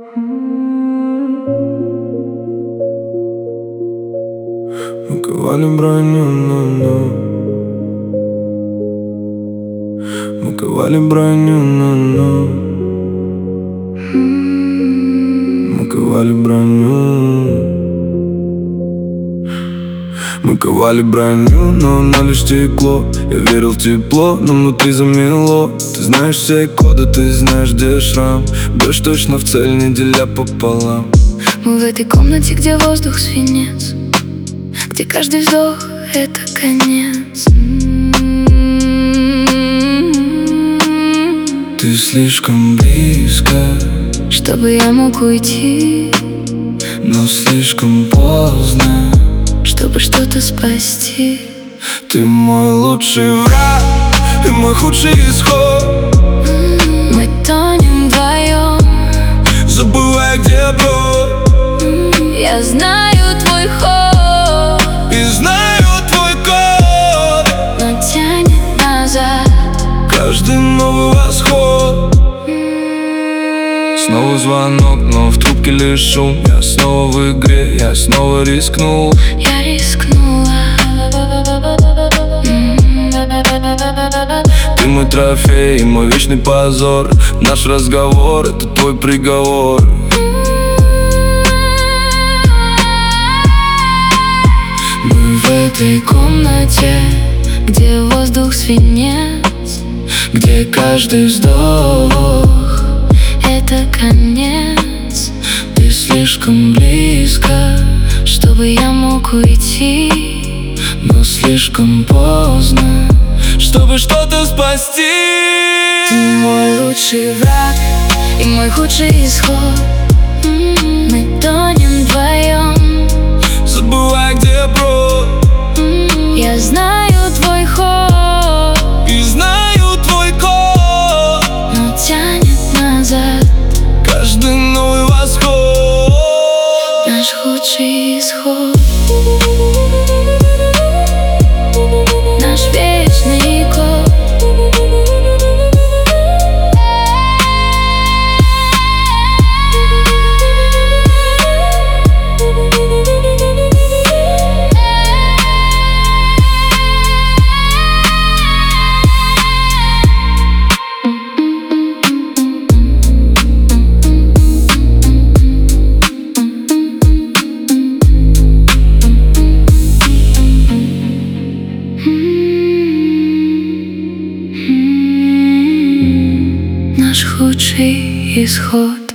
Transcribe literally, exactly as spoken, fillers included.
Мы ковали броню, ну-ну. Мы ковали броню, ну-ну. Мы ковали броню. Мы ковали броню, но на лишь стекло. Я верил в тепло, но внутри замело. Ты знаешь все коды, ты знаешь, где шрам. Бьешь точно в цель, не деля пополам. Мы в этой комнате, где воздух свинец, где каждый вздох — это конец. Ты слишком близко, чтобы я мог уйти, но слишком поздно, чтобы что-то спасти. Ты мой лучший враг и мой худший исход. Мы тонем вдвоем, забывая, где брод. Я знаю твой ход и знаю твой код, но тянет назад каждый новый восход. Снова звонок, но в трубке лишь шум. Я снова в игре, я снова рискнул. Я рискнула. Ты мой трофей, мой вечный позор. Наш разговор — это твой приговор. Мы в этой комнате, где воздух свинец, где каждый вздох — это конец. Ты слишком близко, чтобы я мог уйти, но слишком поздно, чтобы что-то спасти. Ты мой лучший враг и мой худший исход. Мы тонем вдвоем, забывая, где брод. Я знаю твой ход и знаю твой код, но тянет назад каждый новый восход. Наш худший исход, наш вечный код. Наш худший исход.